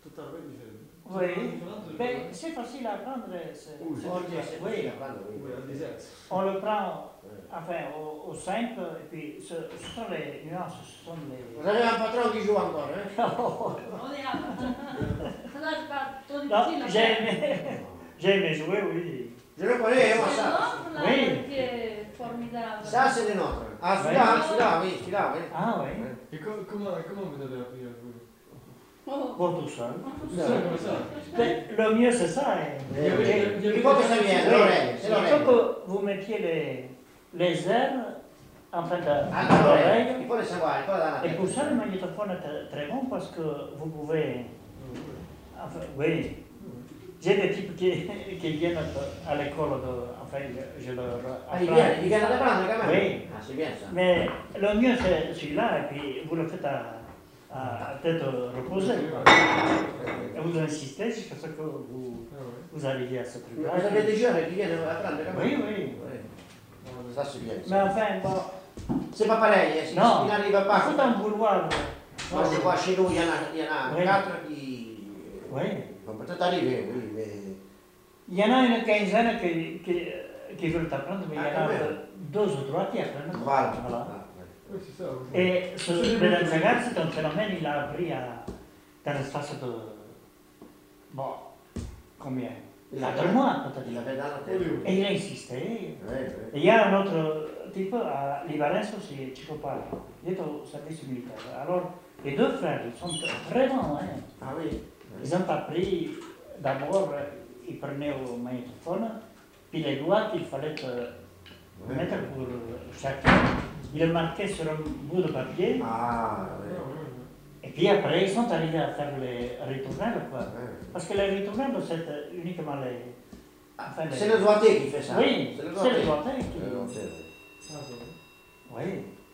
totalement différent. Oui, ben, c'est facile à apprendre. Oui. Oui. Oui, à des aides. On le prend enfin, au simple, et puis ce sont les nuances, ce sont les... Vous avez un patron qui joue encore, hein? On est là. Ça là, c'est pas trop Non, difficile. j'ai aimé jouer, oui. Je le connais, moi, C'est ça. l'autre là Oui. qui est formidable. Ça, c'est le nôtre. Ah, celui-là, oui, celui-là, oui. Ah oui, Et comment vous avez appris à jouer? Oh. pour tout seul. C'est ça, comme ça. Mais le mieux, c'est ça. Hein. Il faut que ça vienne, Oui, l'oreille, c'est il faut l'oreille. que vous mettiez les airs en fin Ah, l'oreille, d'oreille. il faut le savoir, il faut dans la Et tête. pour ça, le magnétophone est très bon parce que vous pouvez... Enfin, oui. J'ai des types qui viennent à l'école, enfin, je leur Ah, apprends. il vient d'apprendre quand même? Oui. Ah, c'est bien ça. Mais le mieux, c'est celui-là, et puis vous le faites à tête reposée. Et vous insistez jusqu'à ce que vous arriviez à ce truc-là. Vous avez des jeunes qui viennent apprendre quand même? Oui, oui. Oui. Ça, c'est bien. ça. Mais enfin, bon, C'est pas pareil, hein, non, il n'arrive il pas. faut en vouloir. Moi, je vois chez nous, il y en a Oui. 4 qui Oui. vont peut-être arriver, oui, mais... Il y en a une quinzaine qui veulent apprendre, mais il y en Ah, a quand même. 2 ou 3 qui apprennent. Voilà. Voilà. Oui, c'est ça. Et ce Berenzagar, c'est un phénomène, il a appris dans l'espace de... Bon, combien? 4 mois, peut-être. Il avait dans la tête. Et il a insisté. Oui, oui. Et il y a un autre type, à Livarense aussi, Chico Paro. Il est au service militaire. Alors, les 2 frères, ils sont très bons. Hein. Ah oui. Ils ont appris, d'abord, ils prenaient au magnétophone, puis les doigts qu'il fallait mettre pour chacun, ils le marquaient sur un bout de papier, Ah oui. et puis après, ils sont arrivés à faire les ritournelles, quoi. Ouais. Parce que les ritournelles, c'est uniquement les... Enfin, les... C'est le doigté qui fait ça. Oui, c'est le c'est le doigté. doigté C'est le qui... doigté, oui. Ah, bon. Oui.